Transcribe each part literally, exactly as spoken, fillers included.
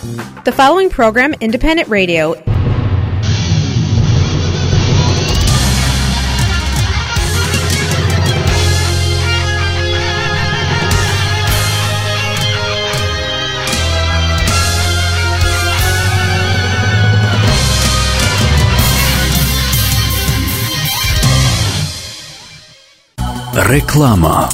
The following program, Independent Radio. Реклама.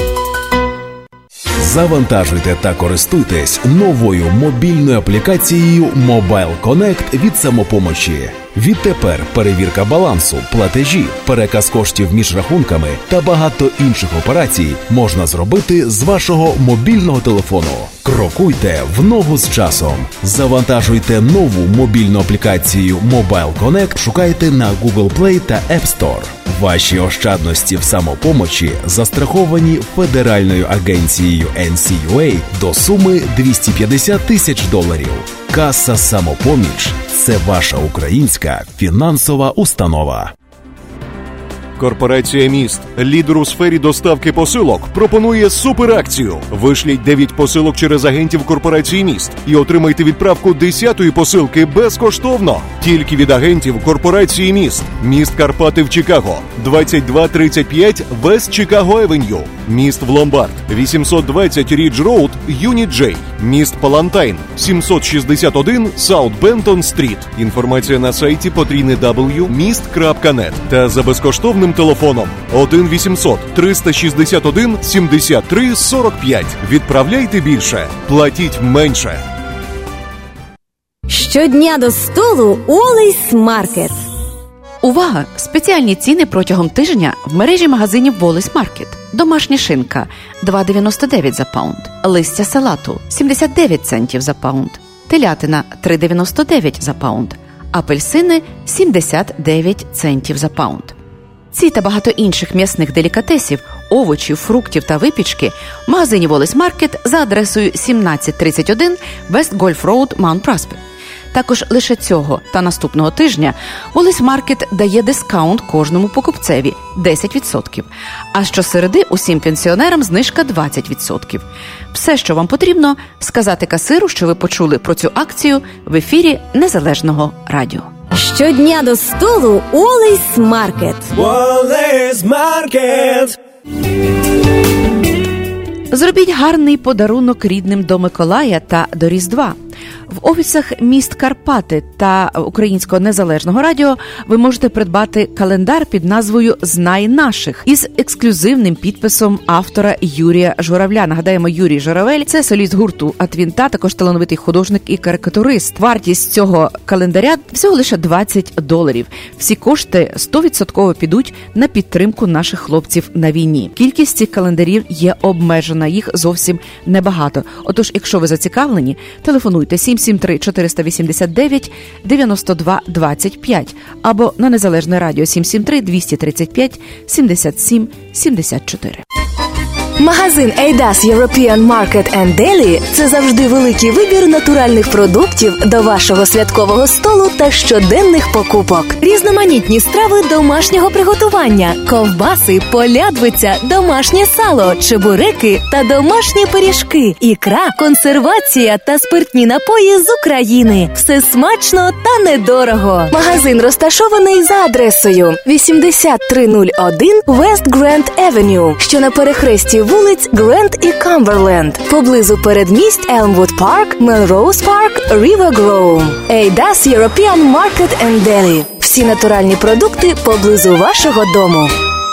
Завантажуйте та користуйтесь новою мобільною аплікацією Mobile Connect від «Самопомочі». Відтепер перевірка балансу, платежі, переказ коштів між рахунками та багато інших операцій можна зробити з вашого мобільного телефону. Крокуйте в ногу з часом. Завантажуйте нову мобільну аплікацію Mobile Connect, шукайте на Google Play та App Store. Ваші ощадності в «Самопомочі» застраховані Федеральною агенцією ен сі ю ей до суми двісті п'ятдесят тисяч доларів. Каса «Самопоміч» – це ваша українська фінансова установа. Корпорація «Міст», лідер у сфері доставки посилок, пропонує суперакцію. Вишліть дев'ять посилок через агентів корпорації «Міст» і отримайте відправку десятої посилки безкоштовно. Тільки від агентів корпорації «Міст». Міст Карпати в Чикаго, двадцять два тридцять п'ять West Chicago Avenue. Міст в Ломбард, вісімсот двадцять Рідж Роуд, Юніт Джей. Міст Палантайн, сімсот шістдесят один South Benton Street. Інформація на сайті потрійне дабл ю крапка міст крапка нет та за безкоштовним телефоном один вісімсот триста шістдесят один сімдесят три сорок п'ять. Відправляйте більше, платіть менше. Щодня до столу Олейс Маркет. Увага! Спеціальні ціни протягом тижня в мережі магазинів Wallis Market. Домашня шинка – два дев'яносто дев'ять за паунд. Листя салату – сімдесят дев'ять центів за паунд. Телятина – три дев'яносто дев'ять за паунд. Апельсини – сімдесят дев'ять центів за паунд. Ці та багато інших м'ясних делікатесів, овочів, фруктів та випічки в магазині Wallis Market за адресою сімнадцять тридцять один West Golf Road, Mount Prospect. Також лише цього та наступного тижня Wallis Market дає дискаунт кожному покупцеві – десять відсотків, а щосереди усім пенсіонерам знижка двадцять відсотків. Все, що вам потрібно – сказати касиру, що ви почули про цю акцію в ефірі Незалежного радіо. Щодня до столу Олейс Маркет. Wallis Market. Зробіть гарний подарунок рідним до Миколая та до Різдва. В офісах міст Карпати та Українського Незалежного радіо ви можете придбати календар під назвою «Знай наших» із ексклюзивним підписом автора Юрія Журавля. Нагадаємо, Юрій Журавель – це соліст гурту «Атвінта», також талановитий художник і карикатурист. Вартість цього календаря всього лише двадцять доларів. Всі кошти сто відсотків підуть на підтримку наших хлопців на війні. Кількість цих календарів є обмежена, їх зовсім небагато. Отож, якщо ви зацікавлені, телефонуйте сім сім три чотириста вісімдесят дев'ять дев'яносто два двадцять п'ять або на Незалежне радіо сім сім три двісті тридцять п'ять сімдесят сім сімдесят чотири. Магазин Eidas European Market and Deli – це завжди великий вибір натуральних продуктів до вашого святкового столу та щоденних покупок. Різноманітні страви домашнього приготування, ковбаси, полядвиця, домашнє сало, чебуреки та домашні пиріжки, ікра, консервація та спиртні напої з України. Все смачно та недорого. Магазин розташований за адресою вісімдесят три нуль один West Grand Avenue, що на перехресті вулиць Грент і Камберленд, поблизу передмість Елмвуд Парк, Мелроуз Парк, River Grove. Eidas European Market and Deli. Всі натуральні продукти поблизу вашого дому.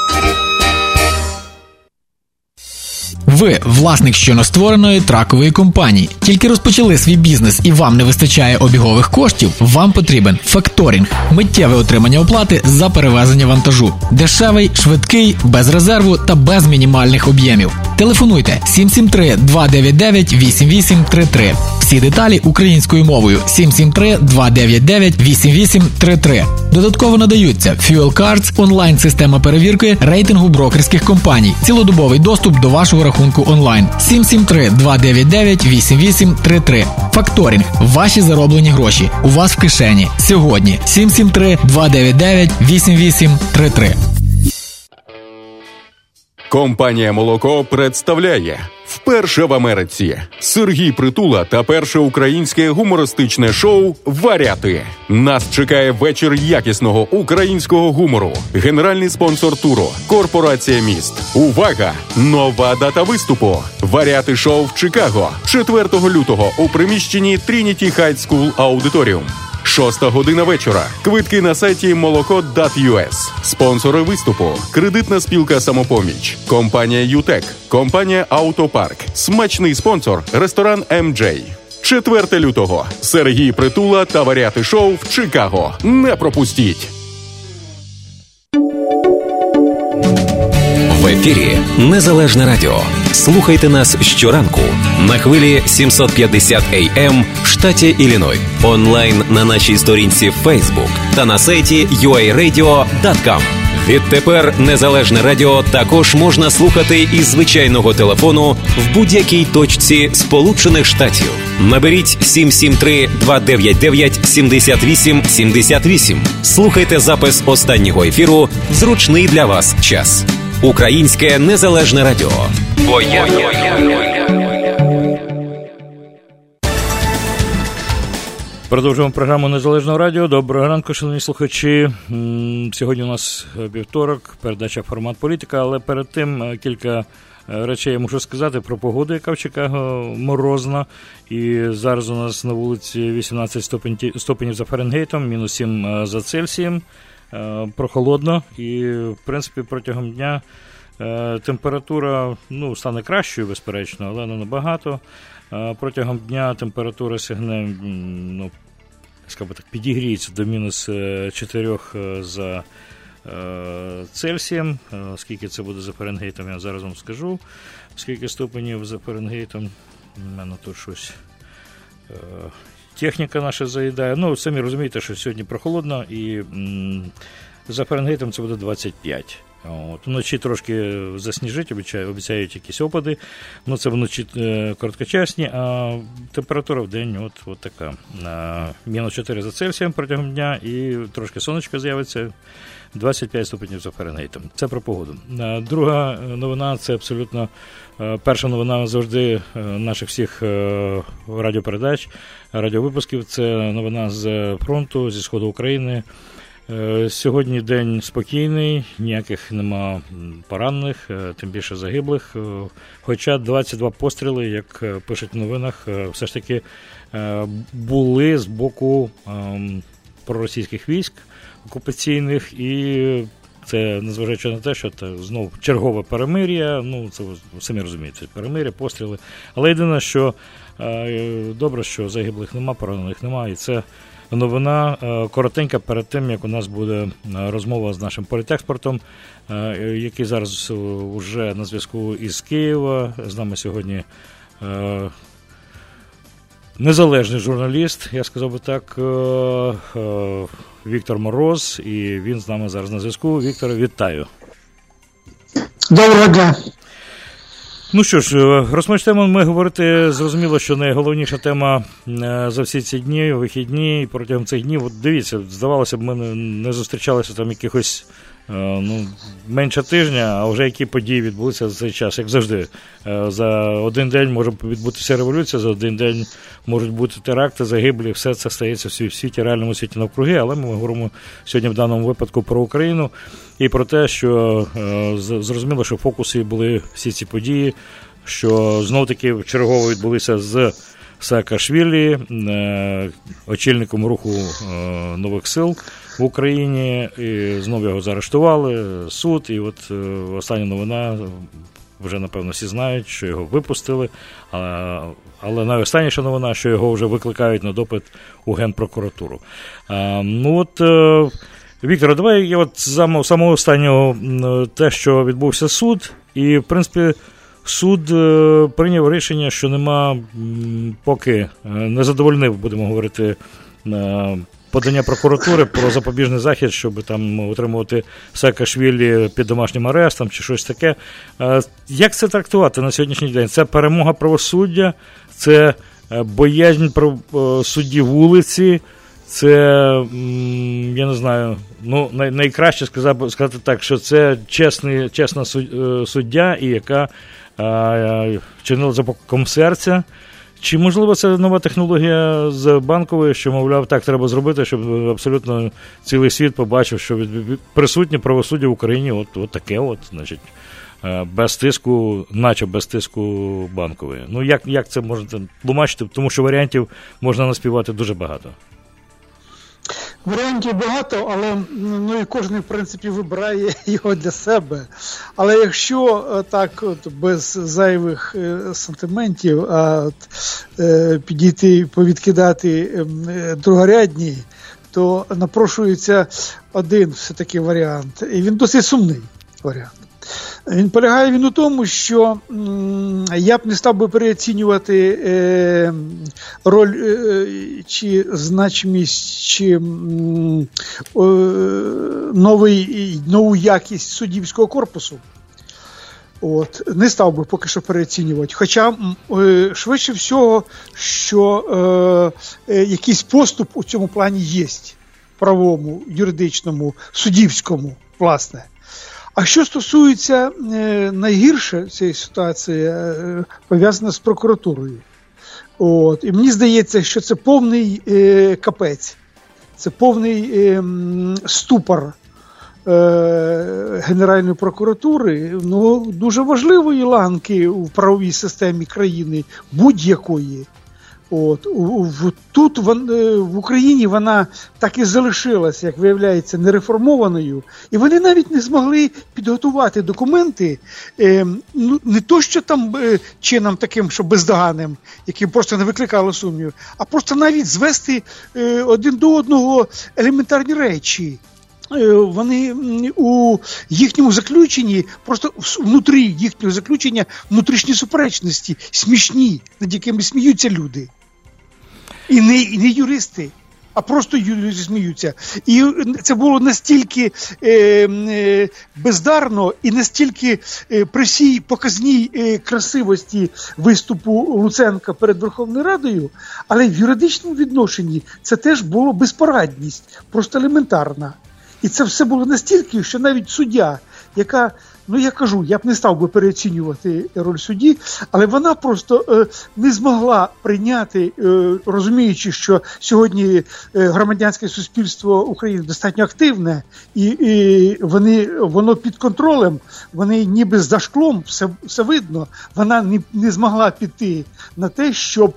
Ви власник щойно створеної тракової компанії. Тільки розпочали свій бізнес і вам не вистачає обігових коштів? Вам потрібен факторинг – миттєве отримання оплати за перевезення вантажу. Дешевий, швидкий, без резерву та без мінімальних об'ємів. Телефонуйте сім сім три два дев'ять дев'ять вісім вісім три три. Всі деталі українською мовою сім сім три два дев'ять дев'ять вісім вісім три три. Додатково надаються Fuel Cards, онлайн-система перевірки рейтингу брокерських компаній, цілодобовий доступ до вашого рахунку онлайн. сім сім три два дев'ять дев'ять вісім вісім три три. Факторинг. Ваші зароблені гроші. У вас в кишені. Сьогодні. сім сім три два дев'ять дев'ять вісім вісім три три. Компанія «Молоко» представляє Вперше в Америці Сергій Притула та перше українське гумористичне шоу «Варіати». Нас чекає вечір якісного українського гумору. Генеральний спонсор туру – Корпорація міст. Увага! Нова дата виступу. «Варіати» шоу в Чикаго. четвертого лютого у приміщенні Trinity High School Auditorium. Шоста година вечора. Квитки на сайті молоко крапка ю ес. Спонсори виступу. Кредитна спілка «Самопоміч». Компанія «Ютек». Компанія «Автопарк». Смачний спонсор – ресторан «Ем Джей». четвертого лютого. Сергій Притула та «Варіати» шоу в Чикаго. Не пропустіть! В ефірі Незалежне Радіо. Слухайте нас щоранку на хвилі сімсот п'ятдесят ей ем в штаті Ілліной, онлайн на нашій сторінці Facebook та на сайті ю ей радіо крапка ком. Відтепер Незалежне Радіо також можна слухати із звичайного телефону в будь-якій точці Сполучених Штатів. Наберіть сім сім три два дев'ять дев'ять сім вісім сім вісім. Слухайте запис останнього ефіру в зручний для вас час. Українське Незалежне Радіо. Бо я... Продовжуємо програму Незалежного радіо. Доброго ранку, шановні слухачі. Сьогодні у нас вівторок, передача «Формат політика», але перед тим кілька речей я можу сказати про погоду, яка в Чикаго морозна. І зараз у нас на вулиці вісімнадцять ступенів за Фаренгейтом, мінус сім за Цельсієм. Прохолодно і, в принципі, протягом дня температура, ну, стане кращою, безперечно, але не набагато. Протягом дня температура сягне, ну, скажімо так, підігріється до мінус чотирьох за Цельсієм. Скільки це буде за Фаренгейтом, я зараз вам скажу. Скільки ступенів за Фаренгейтом, у мене тут щось... Техніка наша заїдає. Ну, самі розумієте, що сьогодні прохолодно, і м, за Фаренгейтом це буде двадцять п'ять. От. Вночі трошки засніжить, обіцяють, обіцяють якісь опади, ну це вночі е, короткочасні, а температура в день от, от така. мінус чотири за Цельсієм протягом дня, і трошки сонечко з'явиться, двадцять п'ять ступенів за Фаренгейтом. Це про погоду. А, друга новина, це абсолютно е, перша новина завжди е, наших всіх е, радіопередач, радіовипусків. Це новина з фронту, зі Сходу України. Сьогодні день спокійний, ніяких нема поранених, тим більше загиблих. Хоча двадцять два постріли, як пишуть в новинах, все ж таки були з боку проросійських військ окупаційних. І це, незважаючи на те, що це знову чергове перемир'я, ну це ви самі розумієте, перемир'я, постріли. Але єдине, що добре, що загиблих нема, поранених нема, і це новина коротенька перед тим, як у нас буде розмова з нашим політекспортом, який зараз вже на зв'язку із Києва. З нами сьогодні незалежний журналіст, я сказав би так, Віктор Мороз, і він з нами зараз на зв'язку. Вікторе, вітаю. Доброго дня. Ну що ж, розпочнемо ми говорити, зрозуміло, що найголовніша тема за всі ці дні, вихідні, і протягом цих днів, от дивіться, здавалося б, ми не зустрічалися там якихось, ну, менше тижня, а вже які події відбулися за цей час, як завжди. За один день може відбутися революція, за один день можуть бути теракти, загиблі, все це стається в світі, реальному світі навкруги, але ми говоримо сьогодні в даному випадку про Україну і про те, що зрозуміло, що в фокусі були всі ці події, що знов-таки чергово відбулися з Саакашвілі, очільником руху нових сил в Україні, і знову його заарештували, суд, і от остання новина, вже, напевно, всі знають, що його випустили, але найостанніша новина, що його вже викликають на допит у Генпрокуратуру. Ну от, Віктор, давай я от з самого останнього, те, що відбувся суд, і, в принципі, суд прийняв рішення, що нема, поки не задовольнив, будемо говорити, подання прокуратури про запобіжний захід, щоб там утримувати Саакашвілі під домашнім арестом чи щось таке. Як це трактувати на сьогоднішній день? Це перемога правосуддя, це боязнь судді вулиці, це, я не знаю, ну, найкраще сказати, сказати так, що це чесний, чесна суддя, і яка чинили за покликом серця. Чи, можливо, це нова технологія з банкової, що, мовляв, так треба зробити, щоб абсолютно цілий світ побачив, що присутнє правосуддя в Україні от, от таке от, значить, без тиску, наче без тиску банкової. Ну, як, як це можна тлумачити? Тому що варіантів можна наспівати дуже багато. Варіантів багато, але ну, і кожен, в принципі, вибирає його для себе. Але якщо так от, без зайвих е, сантиментів, а от, е, підійти, повідкидати е, другорядні, то напрошується один все-таки варіант. І він досить сумний варіант. Він полягає він у тому, що м, я б не став би переоцінювати е, роль е, чи значимість, чи м, е, новий, нову якість суддівського корпусу. От, не став би поки що переоцінювати. Хоча е, швидше всього, що е, е, якийсь поступ у цьому плані є. Правовому, юридичному, суддівському, власне. А що стосується е, найгірше цієї ситуації, е, пов'язана з прокуратурою. От, і мені здається, що це повний е, капець, це повний е, ступор е, Генеральної прокуратури, ну, дуже важливої ланки в правовій системі країни, будь-якої. От, в, тут в, в Україні вона так і залишилася, як виявляється, нереформованою. І вони навіть не змогли підготувати документи, е, ну, не то, що там е, чином таким, що бездоганним, яким просто не викликало сумнівів, а просто навіть звести е, один до одного елементарні речі. Вони у їхньому заключенні, просто внутрі їхнього заключення, внутрішні суперечності, смішні, над якими сміються люди. І не, і не юристи, а просто юристи сміються. І це було настільки е, е, бездарно і настільки е, при всій показній е, красивості виступу Луценка перед Верховною Радою, але в юридичному відношенні це теж було безпорадність, просто елементарна. І це все було настільки, що навіть суддя, яка, ну я кажу, я б не став би переоцінювати роль судді, але вона просто е, не змогла прийняти, е, розуміючи, що сьогодні е, громадянське суспільство України достатньо активне, і, і вони, воно під контролем, вони ніби за шклом, все, все видно, вона не, не змогла піти на те, щоб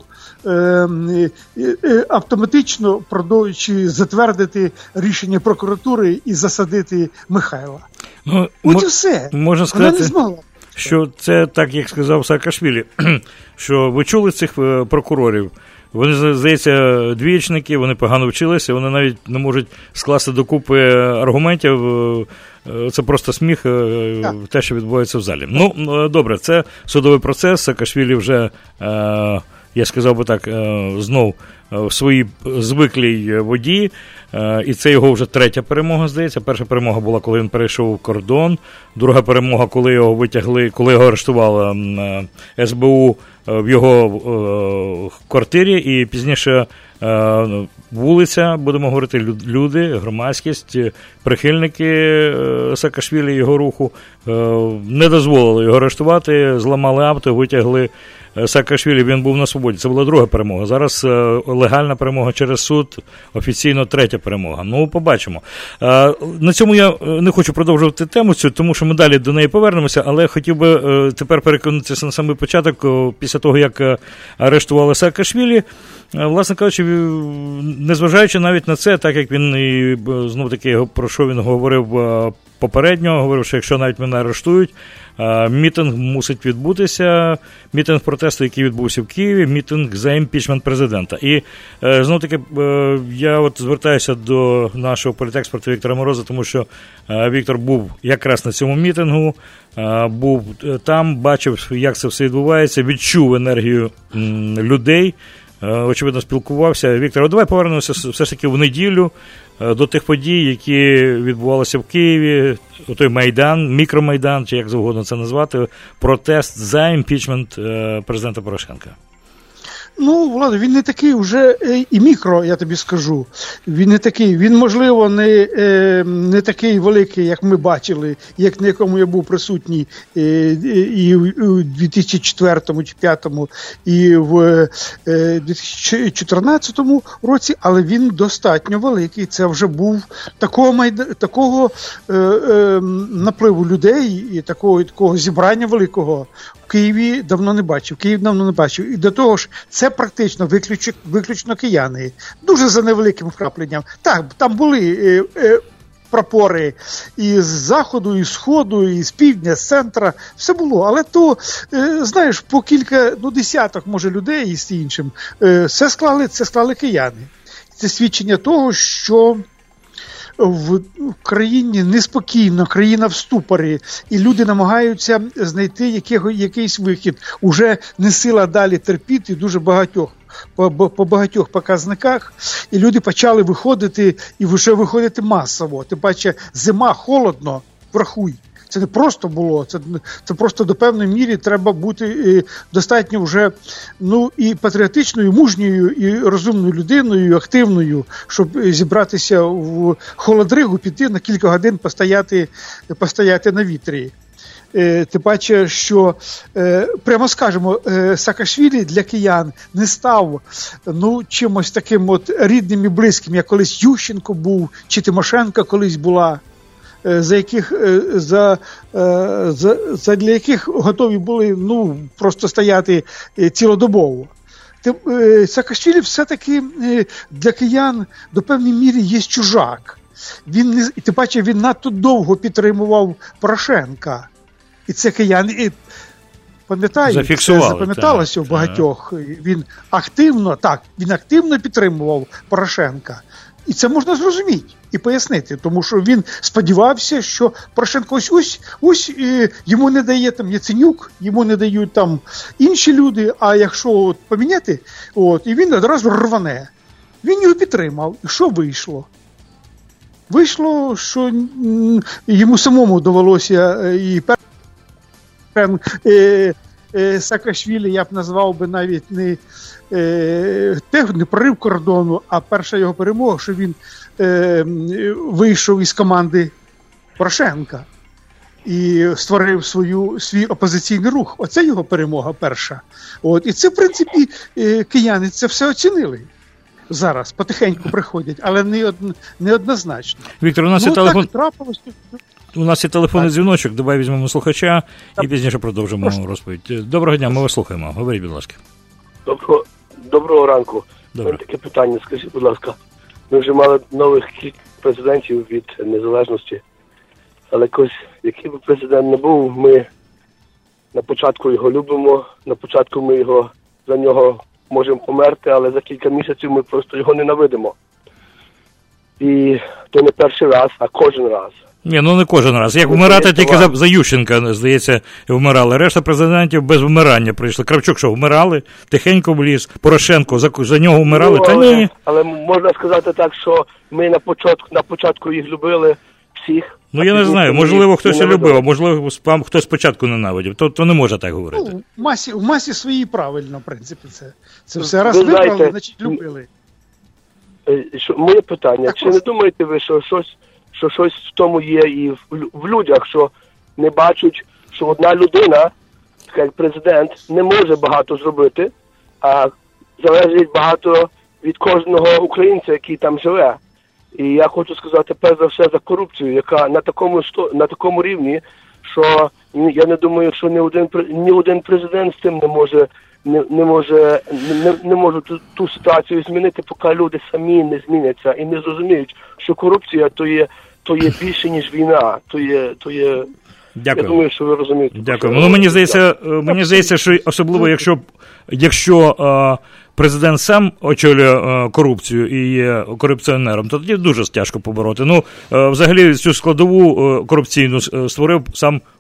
автоматично продовжуючи затвердити рішення прокуратури і засадити Михайла. Ну, От м- і все. Можна сказати, вона не змогла. Що це так, як сказав Саакашвілі, що ви чули цих прокурорів? Вони, здається, двієчники, вони погано вчилися, вони навіть не можуть скласти докупи аргументів. Це просто сміх, так. Те, що відбувається в залі. Ну, добре, це судовий процес, Саакашвілі вже... Я сказав би так, знов в своїй звиклій воді, і це його вже третя перемога, здається. Перша перемога була, коли він перейшов кордон, друга перемога, коли його витягли, коли його арештувала ес бе у в його квартирі, і пізніше вулиця, будемо говорити, люди, громадськість, прихильники Саакашвілі, його руху, не дозволили його арештувати, зламали авто, витягли Саакашвілі, він був на свободі. Це була друга перемога. Зараз легальна перемога через суд, офіційно третя перемога. Ну, побачимо. На цьому я не хочу продовжувати тему цю, тому що ми далі до неї повернемося, але хотів би тепер переконатися на самий початок, після того, як арештували Саакашвілі, власне кажучи, незважаючи навіть на це, так як він і, знов таки, про що він говорив попередньо, говорив, що якщо навіть мене арештують, мітинг мусить відбутися, мітинг протесту, який відбувся в Києві, мітинг за імпічмент президента. І, знов таки, я от звертаюся до нашого політексперту Віктора Мороза, тому що Віктор був якраз на цьому мітингу, був там, бачив, як це все відбувається, відчув енергію людей, очевидно, спілкувався. Віктор, давай повернемося все ж таки в неділю до тих подій, які відбувалися в Києві, той Майдан, мікромайдан, чи як завгодно це назвати, протест за імпічмент президента Порошенка. Ну, Влада, він не такий вже і мікро, я тобі скажу. Він не такий, він, можливо, не, не такий великий, як ми бачили, як на якому я був присутній і у дві тисячі четвертому чи дві тисячі п'ятому, і в дві тисячі чотирнадцятому році, але він достатньо великий. Це вже був такого, майда... такого е, е, напливу людей і такого, такого зібрання великого в Києві давно не бачив. Київ давно не бачив. І до того ж, це практично виключно, виключно кияни. Дуже за невеликим вкрапленням. Так, там були е, е, прапори і з заходу, і з сходу, і з півдня, з центра. Все було. Але то, е, знаєш, по кілька, ну, десяток, може, людей і з іншим. Е, це склали, це склали кияни. Це свідчення того, що в країні неспокійно, країна в ступорі, і люди намагаються знайти якого, якийсь вихід. Уже не сила далі терпіти дуже багатьох, по, по багатьох показниках, і люди почали виходити, і вже виходити масово. Тим паче, зима, холодно, врахуй. Це не просто було, це, це просто до певної міри треба бути е, достатньо вже, ну, і патріотичною, і мужньою, і розумною людиною, і активною, щоб зібратися в холодригу, піти на кілька годин постояти, постояти на вітрі. Е, тим паче, що, е, прямо скажемо, е, Саакашвілі для киян не став, ну, чимось таким от рідним і близьким, як колись Ющенко був, чи Тимошенко колись була. За яких за, за, за для яких готові були, ну, просто стояти цілодобово. Саакашвілі все-таки для киян до певної міри є чужак. Він не, і тим паче він надто довго підтримував Порошенка. І це кияни пам'ятають, це запам'яталося у багатьох. Так. Він активно, так, він активно підтримував Порошенка. І це можна зрозуміти і пояснити, тому що він сподівався, що Порошенко ось ось, ось і йому не дає там Яценюк, йому не дають там інші люди, а якщо от поміняти, от, і він одразу рване. Він його підтримав. І що вийшло? Вийшло, що йому самому довелося і пер... Саакашвілі, я б назвав би навіть не, е, не прорив кордону, а перша його перемога, що він е, вийшов із команди Порошенка і створив свою, свій опозиційний рух. Оце його перемога перша. От. І це, в принципі, е, кияни це все оцінили. Зараз потихеньку приходять, але не, од, не однозначно. Віктор, у нас ну, є телефон. Трапилось. У нас є телефонний дзвіночок, давай візьмемо слухача і пізніше продовжимо Прошу. розповідь. Доброго дня, ми вас слухаємо. Говоріть, будь ласка. Доброго, доброго ранку. У мене таке питання. Скажіть, будь ласка, ми вже мали нових кілька президентів від незалежності, але якось, який би президент не був, ми на початку його любимо, на початку ми його за нього можемо померти, але за кілька місяців ми просто його ненавидимо. І то не перший раз, а кожен раз. Ні, ну не кожен раз. Як вмирати тільки за, за Ющенка, здається, вмирали. Решта президентів без вмирання прийшли. Кравчук, що вмирали, тихенько в ліс, Порошенко, за, за нього вмирали, ну, та але, ні. Але можна сказати так, що ми на початку, на початку їх любили всіх. Ну я не знаю, можливо хтось і любив, а можливо хтось спочатку ненавидів. То, то не може так говорити. Ну, в масі, в масі своїй правильно, в принципі, це. Це все раз ви вибрали, знаєте, значить любили. Що, моє питання, так, чи не думаєте ви, що щось що щось в тому є і в, в людях, що не бачать, що одна людина, як президент, не може багато зробити, а залежить багато від кожного українця, який там живе. І я хочу сказати, перш за все, за корупцію, яка на такому, на такому рівні, що я не думаю, що ні один, ні один президент з цим не може не, не може не, не може ту, ту ситуацію змінити, поки люди самі не зміняться і не зрозуміють, що корупція то є то є більше, ніж війна, то є то є. Дякую. Я думаю, що ви розумієте. Дякую. Ну мені здається, мені здається, що особливо, якщо якщо е, президент сам очолює е, корупцію і є корупціонером, то тоді дуже тяжко побороти. Ну, е, взагалі цю складову е, корупційну створив сам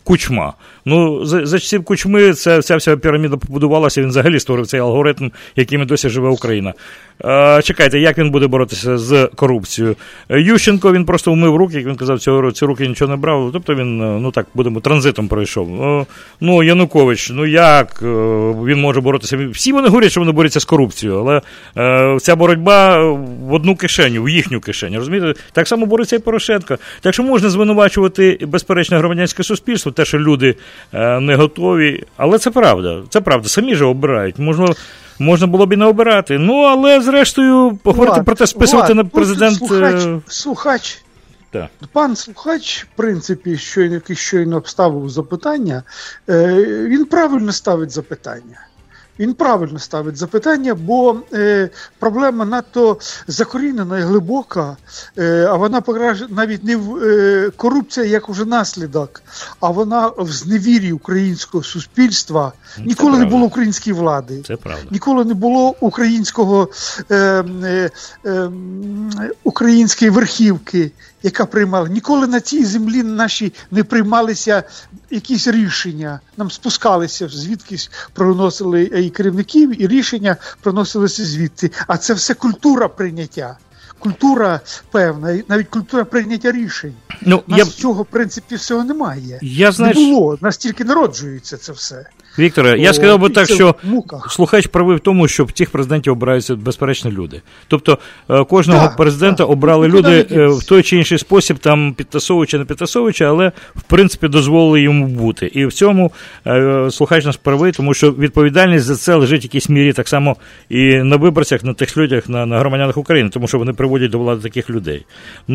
Кучма. Ну, за, за часів Кучми ця, ця вся піраміда побудувалася, він взагалі створив цей алгоритм, яким досі живе Україна. Е, чекайте, як він буде боротися з корупцією? Ющенко, він просто вмив руки, як він казав, ці, ці руки нічого не брав, тобто він, ну так, будемо, транзитом пройшов. Е, ну, Янукович, ну як е, він може боротися? Всі вони говорять, що вони борються з корупцією, але е, ця боротьба в одну кишеню, в їхню кишеню, розумієте? Так само бореться і Порошенко. Так що можна звинувачувати, безперечно, громадянське суспільство, те, що люди е, не готові, але це правда, це правда, самі ж обирають, можна, можна було б і не обирати, ну, але зрештою, говорити Влад, про те, списувати Влад, на президент... Слухач, слухач, так. Пан слухач, в принципі, щойно, який щойно обставив запитання, е, він правильно ставить запитання. Він правильно ставить запитання, бо е, проблема надто закорінена і глибока, е, а вона навіть не в е, корупція як уже наслідок, а вона в зневірі українського суспільства. Це Ніколи правда. Не було української влади. Це правда. Ніколи не було українського е, е, е, української верхівки, яка приймала. Ніколи на цій землі наші не приймалися якісь рішення. Нам спускалися, звідкись проносили і керівників, і рішення проносилися звідти. А це все культура прийняття. Культура певна, навіть культура прийняття рішень. Ну, у нас я... цього, в принципі, всього немає. Я, знаєш... Не було, нас тільки народжується це все. Вікторе, я сказав би так, що слухач правий в тому, що цих президентів обираються, безперечно, люди. Тобто, кожного так, президента так. обрали ну, люди в той чи інший спосіб, там підтасовуючи, не підтасовуючи, але, в принципі, дозволили йому бути. І в цьому слухач нас правий, тому що відповідальність за це лежить в якійсь мірі так само і на виборцях, на тих людях, на, на громадянах України, тому що вони приводять до влади таких людей.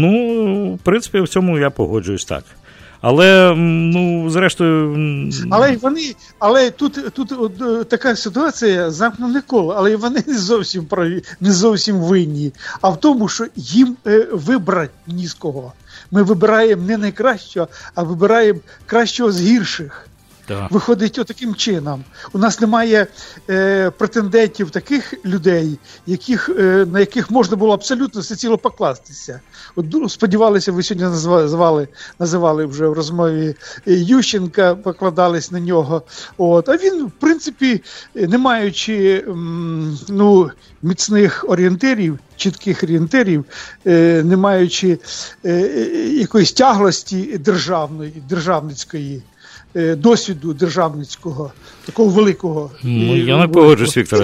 Ну, в принципі, в цьому я погоджуюсь так. Але, ну, зрештою... Але вони, але тут, тут от, така ситуація, замкнене коло, але вони не зовсім праві, не зовсім винні, а в тому, що їм е, вибрати ні з кого. Ми вибираємо не найкращого, а вибираємо кращого з гірших. Так. Виходить отаким чином. У нас немає е, претендентів таких людей, яких, е, на яких можна було абсолютно всеціло покластися. От, сподівалися, ви сьогодні називали, називали вже в розмові Ющенка, покладались на нього. От. А він, в принципі, не маючи м, ну, міцних орієнтирів, чітких орієнтирів, е, не маючи е, якоїсь тяглості державної, державницької, досвіду державницького, такого великого. Ну, я не погоджуюсь, Вікторе.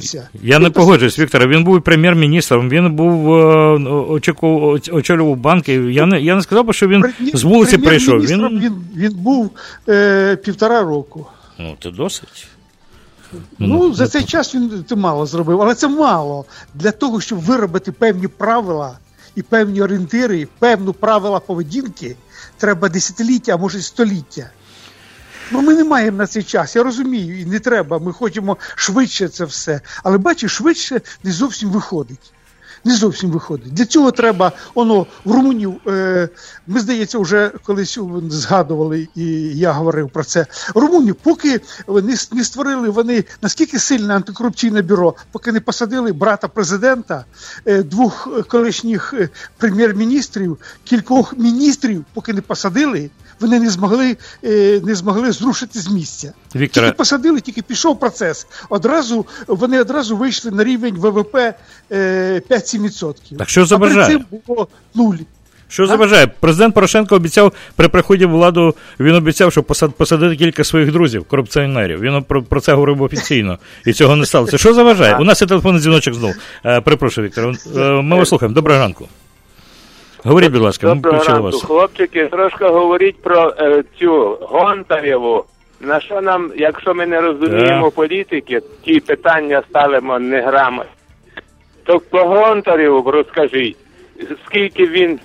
Я не погоджуюсь, Вікторе. Він був прем'єр-міністром, він був очікував, очолював банки. Я не, я не сказав, що він Прем'єр, з вулиці прийшов. Він, він, він був е, півтора року. Ну, це досить. Ну, ну за цей час він це мало зробив, але це мало для того, щоб виробити певні правила і певні орієнтири, певні правила поведінки, треба десятиліття, а може століття. Ну, ми не маємо на цей час, я розумію, і не треба, ми хочемо швидше це все. Але, бачиш, швидше не зовсім виходить. Не зовсім виходить. Для цього треба, воно, в Румунію, е, ми, здається, вже колись згадували, і я говорив про це. Румунію, поки не, не створили вони, наскільки сильне антикорупційне бюро, поки не посадили брата президента, е, двох колишніх прем'єр-міністрів, кількох міністрів, поки не посадили, вони не змогли, е, не змогли зрушити з місця. Вікторе... Тільки посадили, тільки пішов процес. Одразу, вони одразу вийшли на рівень ВВП е, п'ять-сім відсотків. Так що заважає? А перед цим було нуль. Що заважає? Президент Порошенко обіцяв, при приході в владу, він обіцяв, що посад, посадити кілька своїх друзів, корупціонерів. Він про, про це говорив офіційно, і цього не сталося. Що заважає? У нас є телефонний дзвіночок знов. Е, перепрошую, Віктор. Е, ми вас слухаємо. Доброго ранку. Говоріть, будь ласка, ми включили вас. Хлопчики, трошки говоріть про е, цю Гонтарєву. На що нам, якщо ми не розуміємо yeah. політики, ті питання ставимо неграмотно, то по Гонтарєву розкажіть, скільки він...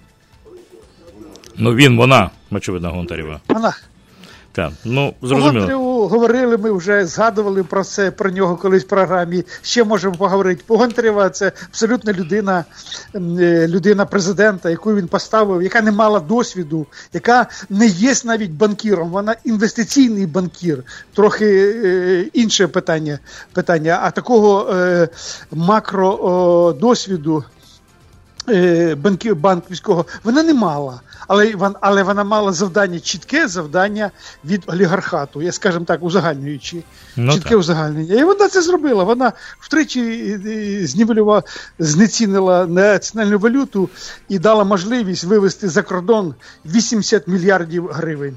Ну він, вона, очевидно, Гонтарєва. Вона. Так, ну, зрозуміло. По говорили ми вже, згадували про це, про нього колись в програмі. Ще можемо поговорити. По Гонтарєва це абсолютно людина, людина президента, яку він поставив, яка не мала досвіду, яка не є навіть банкіром, вона інвестиційний банкір. Трохи е, інше питання, питання. А такого е, макро о, досвіду е, банківського вона не мала. але, але вона мала завдання, чітке завдання від олігархату, я, скажімо так, узагальнюючи, ну, чітке так. узагальнення. І вона це зробила, вона втричі знівелювала, знецінила національну валюту і дала можливість вивести за кордон вісімдесят мільярдів гривень.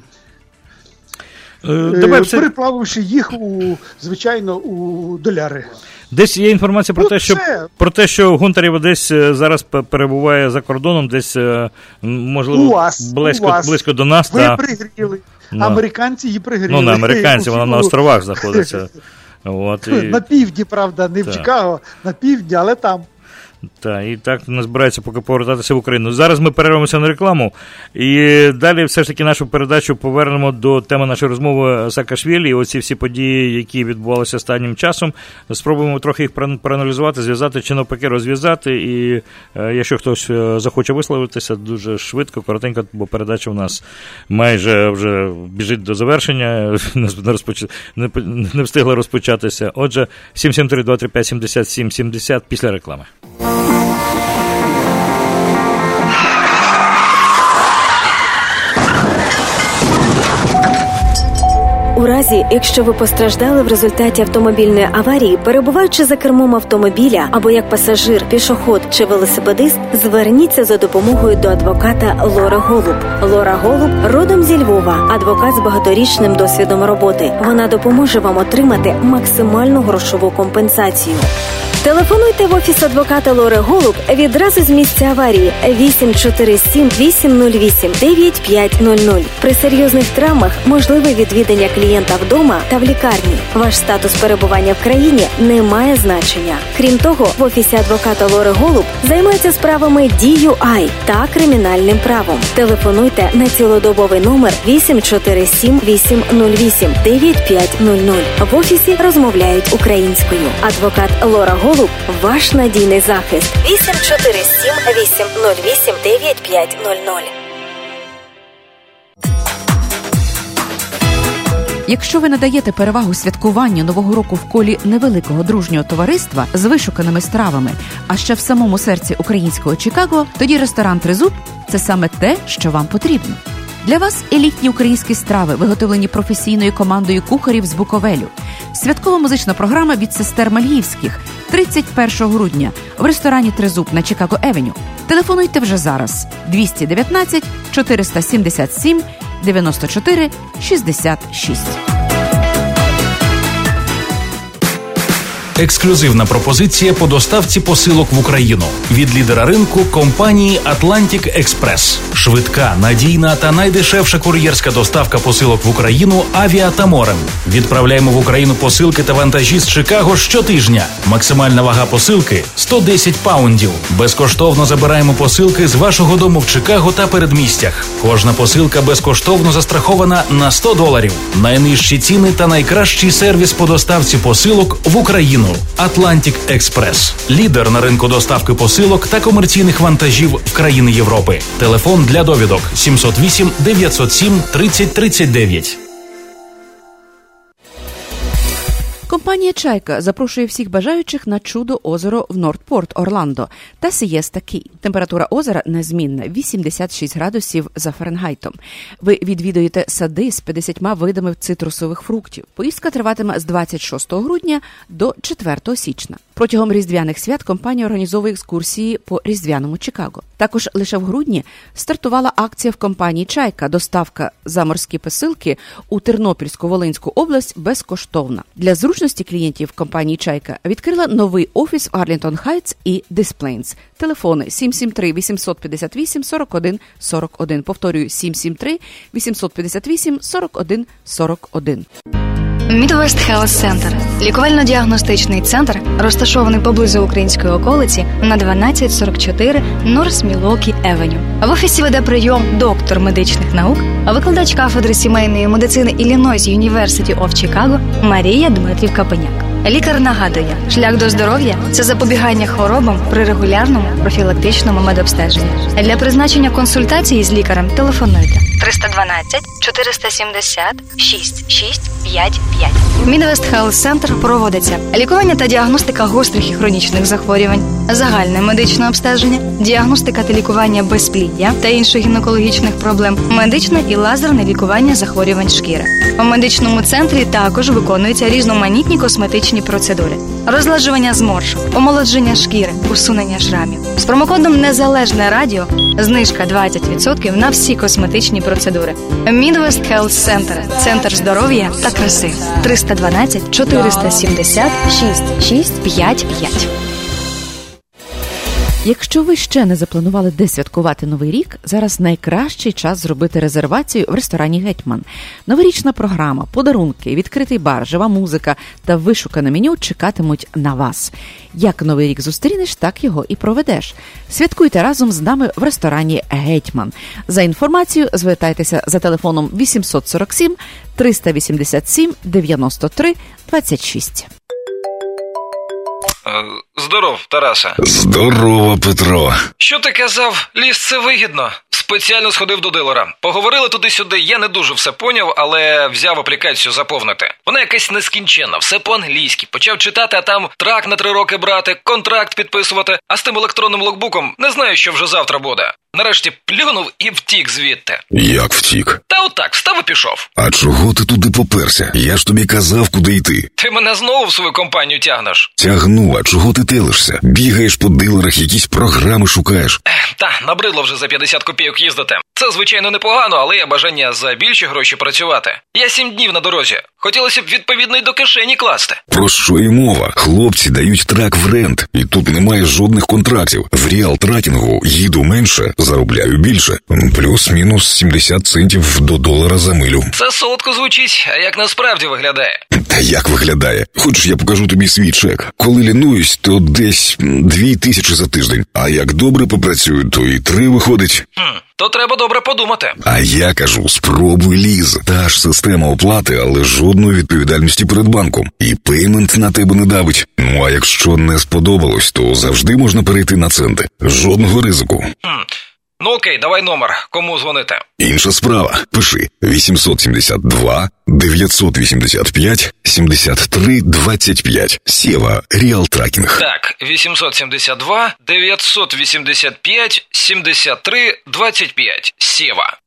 Давай все... переплавивши їх, у, звичайно, у доляри. Десь є інформація про, ну, те, що, про те, що Гонтарєва десь зараз перебуває за кордоном, десь, можливо, у вас, близько, у вас. близько до нас. Ви та... пригріли. No. Американці її пригріли. Ну, не американці, вона на островах знаходиться. От, і... На півдні, правда, не в Чикаго, на півдні, але там. Так, і так не збирається поки повертатися в Україну. Зараз ми перервемося на рекламу, і далі все ж таки нашу передачу повернемо до теми нашої розмови Саакашвілі, і оці всі події, які відбувалися останнім часом. Спробуємо трохи їх проаналізувати, зв'язати чи навпаки розв'язати, і е, якщо хтось захоче висловитися, дуже швидко, коротенько, бо передача у нас майже вже біжить до завершення, не, розпоч... не, не встигла розпочатися. Отже, сім сім три два три п'ять сімдесят сім сімдесят після реклами. У разі, якщо ви постраждали в результаті автомобільної аварії, перебуваючи за кермом автомобіля або як пасажир, пішохід чи велосипедист, зверніться за допомогою до адвоката Лори Голуб. Лора Голуб родом зі Львова, адвокат з багаторічним досвідом роботи. Вона допоможе вам отримати максимальну грошову компенсацію. Телефонуйте в офіс адвоката Лори Голуб відразу з місця аварії вісім чотири сім вісім нуль вісім дев'ять п'ять нуль нуль. При серйозних травмах можливе відвідання клієнта вдома та в лікарні. Ваш статус перебування в країні не має значення. Крім того, в офісі адвоката Лори Голуб займаються справами ді ю ай та кримінальним правом. Телефонуйте на цілодобовий номер вісім чотири сім вісім нуль вісім дев'ять п'ять нуль нуль. В офісі розмовляють українською. Адвокат Лора Голуб – ваш надійний захист. вісім чотири сім вісім нуль вісім дев'ять п'ять нуль нуль. Якщо ви надаєте перевагу святкуванню Нового року в колі невеликого дружнього товариства з вишуканими стравами, а ще в самому серці українського Чикаго, тоді ресторан «Тризуб» – це саме те, що вам потрібно. Для вас елітні українські страви, виготовлені професійною командою кухарів з Буковелю. Святкова музична програма від сестер Мальгівських тридцять першого грудня в ресторані «Тризуб» на Чикаго-Евеню. Телефонуйте вже зараз двісті дев'ятнадцять чотириста сімдесят сім дев'яносто чотири шістдесят шість. Ексклюзивна пропозиція по доставці посилок в Україну від лідера ринку компанії Atlantic Express. Швидка, надійна та найдешевша кур'єрська доставка посилок в Україну авіа та морем. Відправляємо в Україну посилки та вантажі з Чикаго щотижня. Максимальна вага посилки – сто десять паундів. Безкоштовно забираємо посилки з вашого дому в Чикаго та передмістях. Кожна посилка безкоштовно застрахована на сто доларів. Найнижчі ціни та найкращий сервіс по доставці посилок в Україну. Atlantic Express. Лідер на ринку доставки посилок та комерційних вантажів в країни Європи. Телефон для довідок сімсот вісім дев'ятсот сім тридцять тридцять дев'ять. Компанія «Чайка» запрошує всіх бажаючих на чудо-озеро в Нортпорт, Орландо та Сієста Кей. Температура озера незмінна – вісімдесят шість градусів за Фаренгейтом. Ви відвідуєте сади з п'ятдесятьма видами цитрусових фруктів. Поїздка триватиме з двадцять шостого грудня до четвертого січня. Протягом різдвяних свят компанія організовує екскурсії по різдвяному Чикаго. Також лише в грудні стартувала акція в компанії «Чайка» – доставка заморські посилки у Тернопільську-Волинську область безкоштовна. Для зручності клієнтів компанії «Чайка» відкрила новий офіс в Арлінтон Хайтс і Дисплейнс. Телефони сім сім три вісімсот п'ятдесят вісім сорок один сорок один. Повторюю, сім сім три вісімсот п'ятдесят вісім сорок один сорок один. Midwest Health Center – лікувально-діагностичний центр, розташований поблизу української околиці на дванадцять сорок чотири North Milwaukee Avenue. В офісі веде прийом доктор медичних наук, викладач кафедри сімейної медицини Illinois University of Chicago Марія Дмитрів-Капеняк. Лікар нагадує, шлях до здоров'я – це запобігання хворобам при регулярному профілактичному медобстеженні. Для призначення консультації з лікарем телефонуйте триста дванадцять чотириста сімдесят шість шість п'ять п'ять. В Midwest Health Center проводиться лікування та діагностика гострих і хронічних захворювань, загальне медичне обстеження, діагностика та лікування безпліддя та інших гінекологічних проблем, медичне і лазерне лікування захворювань шкіри. У медичному центрі також виконуються різноманітні косметичні процедури. Розладжування зморшок, омолодження шкіри, усунення шрамів. З промокодом «Незалежне радіо» знижка двадцять відсотків на всі косметичні процедури. Midwest Health Center. Центр здоров'я та краси. триста дванадцять чотириста сімдесят шість шість п'ять п'ять. Якщо ви ще не запланували, де святкувати Новий рік, зараз найкращий час зробити резервацію в ресторані «Гетьман». Новорічна програма, подарунки, відкритий бар, жива музика та вишукане меню чекатимуть на вас. Як Новий рік зустрінеш, так його і проведеш. Святкуйте разом з нами в ресторані «Гетьман». За інформацією звертайтеся за телефоном вісімсот сорок сім триста вісімдесят сім дев'яносто три двадцять шість. Здоров, Тараса. Здорово, Петро. Що ти казав? Ліс це вигідно. Спеціально сходив до дилера. Поговорили туди-сюди, я не дуже все поняв, але взяв аплікацію заповнити. Вона якась нескінченна, все по-англійськи. Почав читати, а там трак на три роки брати, контракт підписувати. А з тим електронним логбуком не знаю, що вже завтра буде. Нарешті плюнув і втік звідти. Як втік? Та отак, встав і пішов. А чого ти туди поперся? Я ж тобі казав, куди йти. Ти мене знову в свою компанію тягнеш. Тягну, а чого ти телишся? Бігаєш по дилерах, якісь програми шукаєш. Та, набридло вже за п'ятдесят копійок їздити. Це, звичайно, непогано, але є бажання за більші гроші працювати. Я сім днів на дорозі. Хотілося б відповідно й до кишені класти. Про що і мова? Хлопці дають трак в рент, і тут немає жодних контрактів. В ріал-тракінгу їду менше, заробляю більше. Плюс-мінус сімдесят центів до долара за милю. Це солодко звучить, а як насправді виглядає? Та як виглядає? Хочеш, я покажу тобі свій чек? Коли лінуюсь, то десь дві тисячі за тиждень. А як добре попрацюю, то і три виходить. Хм, то треба добре подумати. А я кажу, спробуй ліз. Та ж система оплати, але жодної відповідальності перед банком. І пеймент на тебе не давить. Ну а якщо не сподобалось, то завжди можна перейти на центи. Жодного ризику. Хм. Ну окей, давай номер. Кому дзвонити? Інша справа. Пиши вісімсот сімдесят два дев'ятсот вісімдесят п'ять сімдесят три двадцять п'ять. Сєва Ріал-тракінг. Так, вісімсот сімдесят два дев'ятсот вісімдесят п'ять сімдесят три двадцять п'ять. Сєва.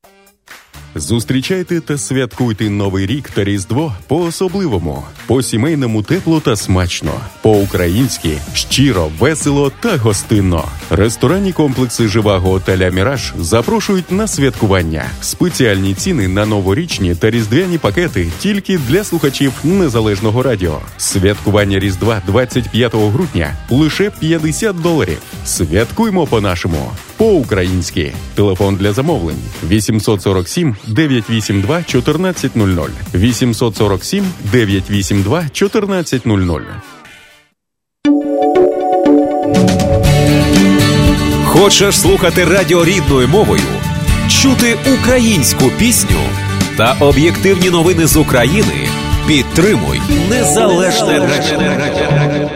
Зустрічайте та святкуйте Новий рік та Різдво по-особливому, по-сімейному тепло та смачно, по-українськи щиро, весело та гостинно. Ресторанні комплекси Живаго отеля «Міраж» запрошують на святкування. Спеціальні ціни на новорічні та різдвяні пакети тільки для слухачів Незалежного радіо. Святкування Різдва двадцять п'ятого грудня лише п'ятдесят доларів. Святкуймо по-нашому, по-українськи. Телефон для замовлень вісімсот сорок сім дев'ятсот вісімдесят два чотирнадцять нуль нуль. вісімсот сорок сім дев'ятсот вісімдесят два чотирнадцять нуль нуль. Хочеш слухати радіо рідною мовою? Чути українську пісню та об'єктивні новини з України? Підтримуй Незалежне радіо.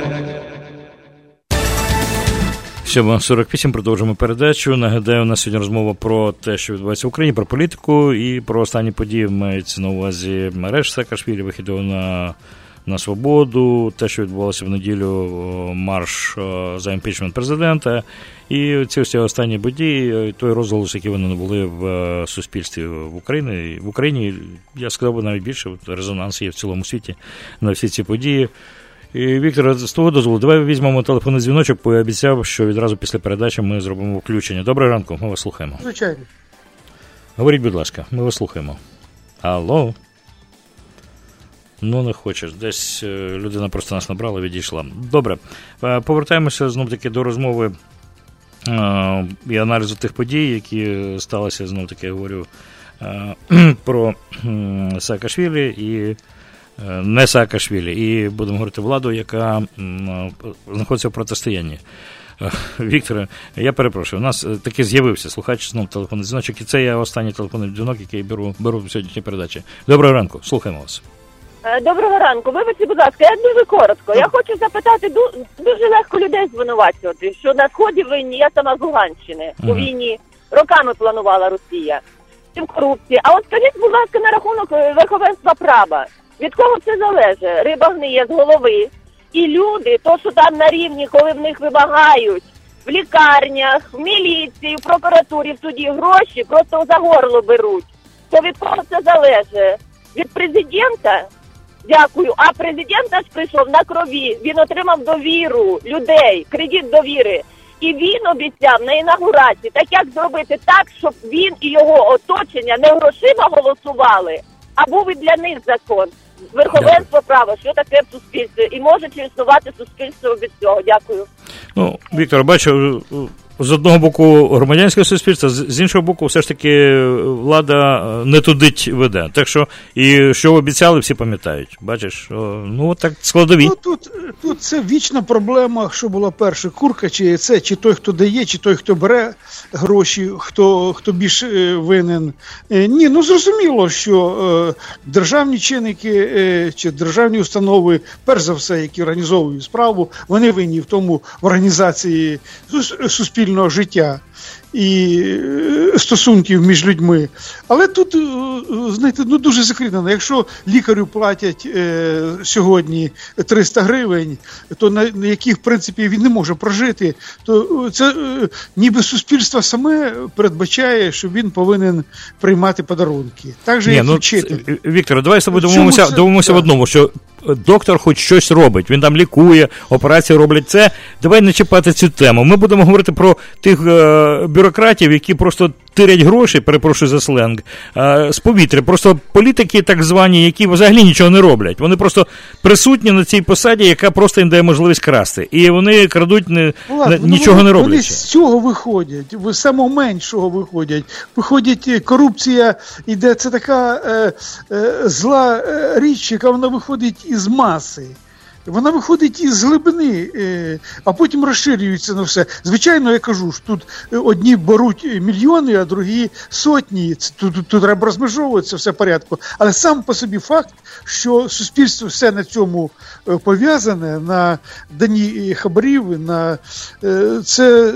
сьома сорок вісім, продовжуємо передачу. Нагадаю, у нас сьогодні розмова про те, що відбувається в Україні, про політику і про останні події. Мається на увазі арешт Саакашвілі, вихід на, на свободу, те, що відбувалося в неділю, марш за імпічмент президента. І ці всі останні події, той розголос, який вони були в суспільстві в Україні. В Україні, я сказав би навіть більше, резонанс є в цілому світі на всі ці події. І, Віктор, з того дозволу, давай візьмемо телефонний дзвіночок, бо я обіцяв, що відразу після передачі ми зробимо включення. Доброго ранку, ми вас слухаємо. Звичайно. Говоріть, будь ласка, ми вас слухаємо. Алло? Ну, не хочеш. Десь людина просто нас набрала, відійшла. Добре, повертаємося знов-таки до розмови і аналізу тих подій, які сталися, знов-таки, я говорю, про Саакашвілі і не Саакашвілі, і будемо говорити владу, яка знаходиться в протистоянні. Вікторе, я перепрошую, у нас таки з'явився слухач, знов телефонний дзвіночок, і це я останній телефонний дзвінок, який беру, беру в сьогоднішній передачі. Доброго ранку, слухаємо вас. Доброго ранку. Вибачте, будь ласка, я дуже коротко. Я хочу запитати, дуже легко людей звинувачувати, що на Сході винні, я сама з Луганщини, у війні роками планувала Росія. в корупції. А от скажіть, будь ласка, на рахунок верховенства права. Від кого це залежить? Риба гниє з голови. І люди, то, що там на рівні, коли в них вимагають, в лікарнях, в міліції, в прокуратурі, в суді гроші, просто за горло беруть. То від кого це залежить? Від президента? Дякую. А президент наш прийшов на крові. Він отримав довіру людей, кредит довіри. І він обіцяв на інаугурації, так як зробити так, щоб він і його оточення не грошима голосували, а був і для них закон. Верховенство права, що таке в суспільстві, і може чи існувати суспільство від цього. Дякую. Ну, Віктор, бачу, з одного боку громадянське суспільство, з іншого боку все ж таки влада не тудить веде. Так що, і що обіцяли, всі пам'ятають. Бачиш, ну так складові. Ну, тут, тут це вічна проблема, що була перша, курка чи яйце, чи той, хто дає, чи той, хто бере гроші, хто, хто більш е, винен. Е, ні, ну зрозуміло, що е, державні чинники е, чи державні установи, перш за все, які організовують справу, вони винні в тому, в організації суспільства, життя і стосунків між людьми. Але тут, знаєте, ну дуже закритано. Якщо лікарю платять е, сьогодні триста гривень, то на, на яких, в принципі, він не може прожити, то це е, ніби суспільство саме передбачає, що він повинен приймати подарунки. Так же, Ні, як ну, і вчитель. Віктор, давай з тобою домовимося, це... домовимося в одному, що доктор хоч щось робить, він там лікує, операції роблять це. Давай не чіпати цю тему. Ми будемо говорити про тих е, бюрократів, які просто тирять гроші, перепрошую за сленг, е, з повітря. Просто політики так звані, які взагалі нічого не роблять. Вони просто присутні на цій посаді, яка просто їм дає можливість красти. І вони крадуть, не, Ладно, не, нічого вони, не роблять. Вони з цього виходять, з самого меншого виходять. Виходять, корупція іде, це така е, е, зла е, річ, яка вона виходить із маси. Вона виходить із глибини, а потім розширюється на все. Звичайно, я кажу, що тут одні беруть мільйони, а другі сотні. Тут, тут, тут треба розмежовуватися, все в порядку. Але сам по собі факт, що суспільство все на цьому пов'язане, на дані хабарів, на це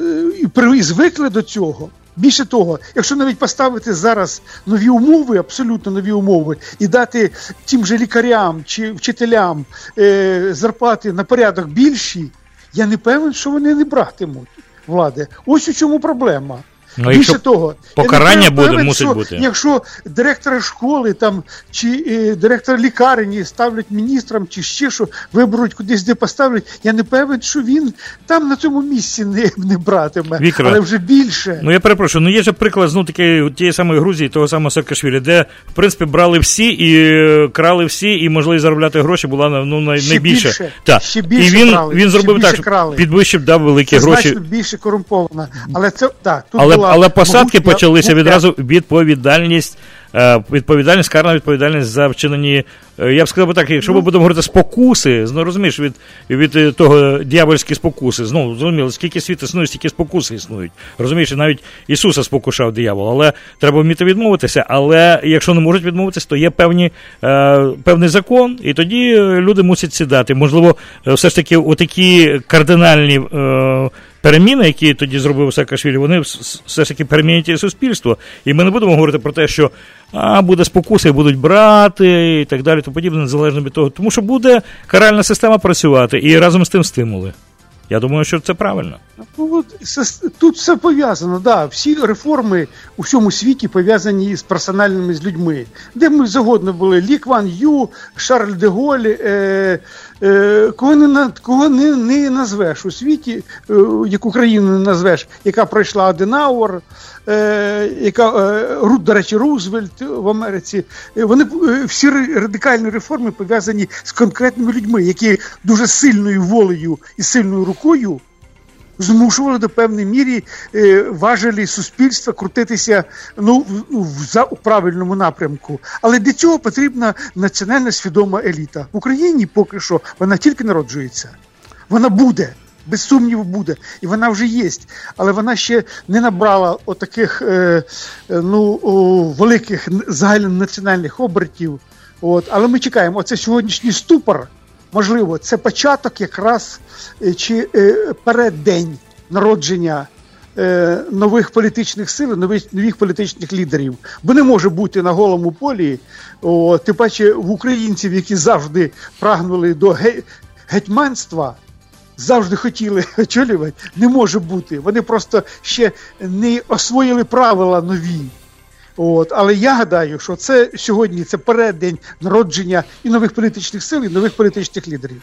і звикли до цього. Більше того, якщо навіть поставити зараз нові умови, абсолютно нові умови, і дати тим же лікарям чи вчителям е, зарплати на порядок більші, я не певен, що вони не братимуть влади. Ось у чому проблема. Ну, більше того, покарання буде, певен, мусить що, бути. Якщо директора школи там, чи е, директора лікарні ставлять міністром, чи ще що, виберуть кудись, де поставлять, я не певен, що він там на цьому місці не, не братиме, Віктор, але вже більше. Ну я перепрошую, ну є же приклад, ну таки, тієї самої Грузії, того самого Саакашвілі, де, в принципі, брали всі і крали всі, і можливість заробляти гроші була ну, най, ще найбільше. Більше, так. ще більше і він, крали, він зробив так, крали. підвищив, дав великі це гроші. Це значно більше корумпована. Але це, так, тут але, була але посадки могутня, почалися могутня. відразу відповідальність, відповідальність, карна відповідальність за вчинені, я б сказав так, якщо ми будемо говорити спокуси, ну розумієш, від, від того дьявольські спокуси, знову зрозуміло, скільки світ існує, стільки спокуси існують, розумієш, навіть Ісуса спокушав диявол, але треба вміти відмовитися, але якщо не можуть відмовитися, то є певні, е, певний закон, і тоді люди мусять сідати, можливо, все ж таки отакі кардинальні е, переміни, які тоді зробив Саакашвілі, вони все ж таки перемінять і суспільство. І ми не будемо говорити про те, що а, буде спокуси, будуть брати і так далі, то подібне, незалежно від того. Тому що буде каральна система працювати і разом з тим стимули. Я думаю, що це правильно. Ну, от, тут все пов'язано, да. Всі реформи у всьому світі пов'язані з персональними, з людьми. Де ми загодно були, Лі Кван Ю, Шарль де Голь, е, е, кого, не, кого не, не назвеш у світі, е, яку країну не назвеш, яка пройшла Аденауер, е, яка, е, до речі, Рузвельт в Америці. Е, вони, е, всі радикальні реформи пов'язані з конкретними людьми, які дуже сильною волею і сильною рукою змушували до певної мірі е, важелі суспільства крутитися ну, в, в, в правильному напрямку. Але для цього потрібна національна свідома еліта. В Україні поки що вона тільки народжується. Вона буде, без сумніву буде. І вона вже є. Але вона ще не набрала отаких е, ну, о, великих загальнонаціональних обертів. От. Але ми чекаємо. Оце сьогоднішній ступор, можливо, це початок якраз чи е, переддень народження е, нових політичних сил, нових, нових політичних лідерів. Бо не може бути на голому полі, о, тим паче в українців, які завжди прагнули до ге, гетьманства, завжди хотіли очолювати, не може бути. Вони просто ще не освоїли правила нові. От, але я гадаю, що це сьогодні це переддень народження і нових політичних сил, і нових політичних лідерів.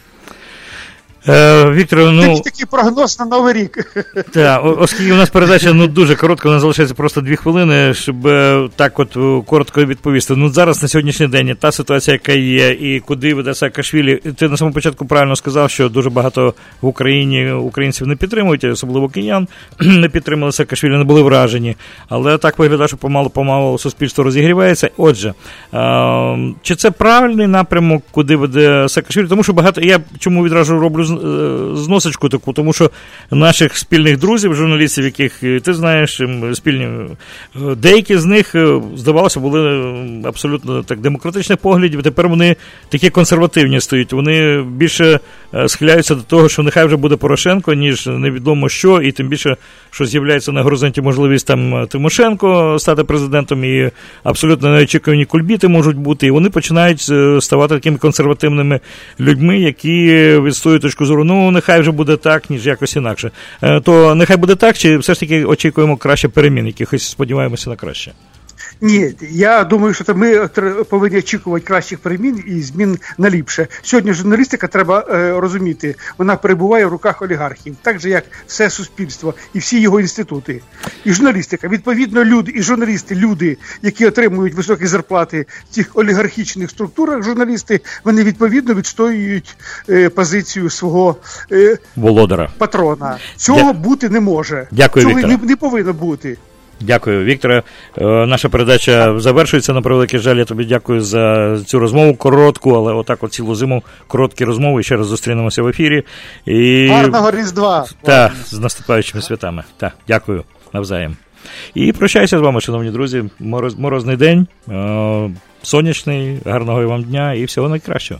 Е, Віктор, ну... Такий, такий прогноз на Новий рік. Так, оскільки у нас передача ну, дуже коротка, у нас залишається просто дві хвилини, щоб е, так от коротко відповісти. Ну, зараз на сьогоднішній день та ситуація, яка є, і куди веде Саакашвілі, ти на самому початку правильно сказав, що дуже багато в Україні українців не підтримують, особливо киян, не підтримали Саакашвілі, не були вражені. Але так виглядає, що помалу-помалу суспільство розігрівається. Отже, е, чи це правильний напрямок, куди веде Саакашвілі? Тому що багато, я чому відразу роблю зносочку таку, тому що наших спільних друзів, журналістів, яких ти знаєш, спільні, деякі з них, здавалося, були абсолютно так демократичних поглядів, тепер вони такі консервативні стають, вони більше схиляються до того, що нехай вже буде Порошенко, ніж невідомо що, і тим більше, що з'являється на горизонті можливість там Тимошенко стати президентом, і абсолютно неочікувані кульбіти можуть бути, і вони починають ставати такими консервативними людьми, які відстоюють точку зору, ну, нехай вже буде так, ніж якось інакше. То нехай буде так, чи все ж таки очікуємо краще перемін, якихось сподіваємося на краще? Ні, я думаю, що ми повинні очікувати кращих перемін і змін на ліпше. Сьогодні журналістика, треба е, розуміти, вона перебуває в руках олігархів, так же, як все суспільство і всі його інститути. І журналістика, відповідно, люди, і журналісти, люди, які отримують високі зарплати в цих олігархічних структурах, журналісти, вони відповідно відстоюють е, позицію свого е, володара, патрона. Цього Дя... бути не може. Дякую, Цього Віктора. не, не повинно бути. Дякую, Вікторе. Наша передача завершується, на превеликий жаль. Я тобі дякую за цю розмову коротку, але отак от цілу зиму короткі розмови. І ще раз зустрінемося в ефірі. І... Гарного Різдва! Так, з наступаючими святами. Так, дякую, навзаєм. І прощаюся з вами, шановні друзі. Мороз, морозний день, е- сонячний, гарного вам дня і всього найкращого.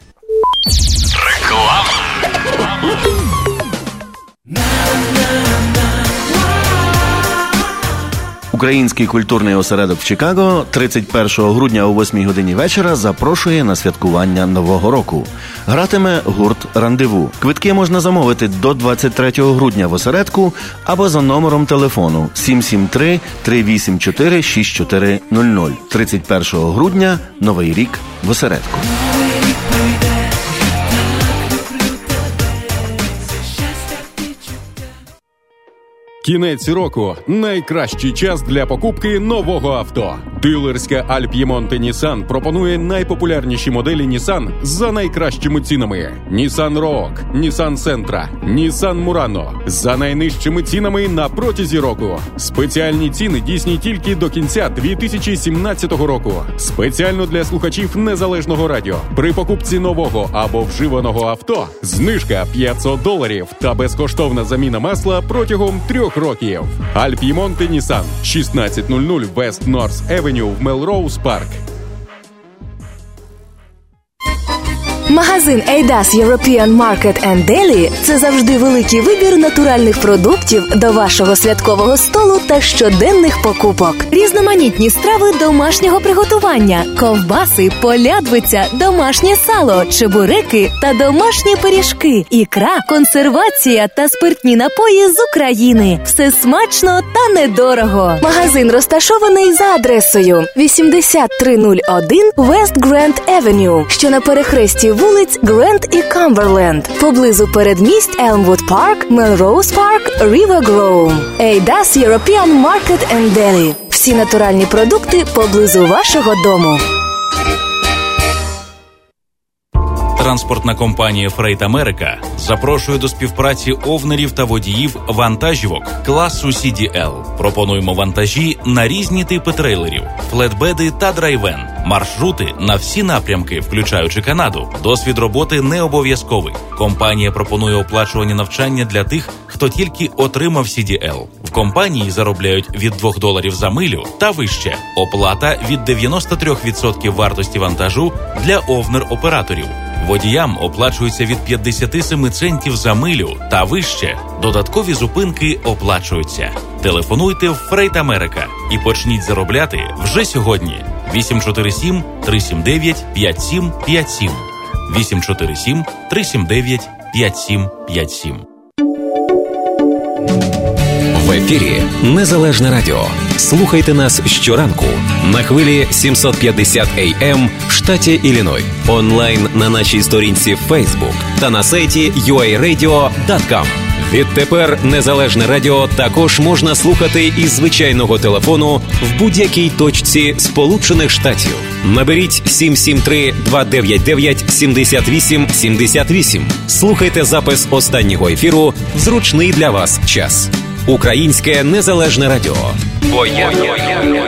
Реклама. Український культурний осередок в Чикаго тридцять першого грудня о восьмій годині вечора запрошує на святкування Нового року. Гратиме гурт «Рандеву». Квитки можна замовити до двадцять третього грудня в осередку або за номером телефону сім сім три три вісім чотири шість чотири нуль нуль. тридцять першого грудня Новий рік в осередку. Кінець року – найкращий час для покупки нового авто. Дилерська Альп'ємонте Нісан пропонує найпопулярніші моделі Нісан за найкращими цінами. Нісан Роок, Нісан Сентра, Нісан Мурано за найнижчими цінами на протязі року. Спеціальні ціни дійсні тільки до кінця дві тисячі сімнадцятого року. Спеціально для слухачів Незалежного радіо. При покупці нового або вживаного авто знижка п'ятсот доларів та безкоштовна заміна масла протягом трьох років. Альп'ємонте Нісан, шістнадцять нуль нуль West North Avenue в Мелроуз Парк. Магазин Eidas European Market and Deli – це завжди великий вибір натуральних продуктів до вашого святкового столу та щоденних покупок. Різноманітні страви домашнього приготування, ковбаси, полядвиця, домашнє сало, чебуреки та домашні пиріжки, ікра, консервація та спиртні напої з України. Все смачно та недорого. Магазин розташований за адресою вісімдесят три нуль один West Grand Avenue, що на перехресті вулиць Грент і Камберленд, поблизу передмість Елмвуд Парк, Мелроуз Парк, River Grove. Eidas European Market and Deli. Всі натуральні продукти поблизу вашого дому. Транспортна компанія Freight America запрошує до співпраці овнерів та водіїв вантажівок класу сі ді ел. Пропонуємо вантажі на різні типи трейлерів, флетбеди та драйвен, маршрути на всі напрямки, включаючи Канаду. Досвід роботи не обов'язковий. Компанія пропонує оплачувані навчання для тих, хто тільки отримав сі ді ел. В Компанії заробляють від двох доларів за милю та вище. Оплата від дев'яносто три відсотки вартості вантажу для овнер-операторів. Водіям оплачується від п'ятдесят сім центів за милю та вище. Додаткові зупинки оплачуються. Телефонуйте в Фрейт Америка і почніть заробляти вже сьогодні. вісім чотири сім три сім дев'ять п'ять сім п'ять сім. вісім чотири сім три сім дев'ять п'ять сім п'ять сім. В ефірі Незалежне Радіо. Слухайте нас щоранку на хвилі сімсот п'ятдесят ей ем в штаті Ілліной, онлайн на нашій сторінці Facebook та на сайті ю ей радіо крапка ком. Відтепер Незалежне Радіо також можна слухати із звичайного телефону в будь-якій точці Сполучених Штатів. Наберіть сім сім три два дев'ять дев'ять сім вісім сім вісім. Слухайте запис останнього ефіру в зручний для вас час. Українське Незалежне Радіо. Бо я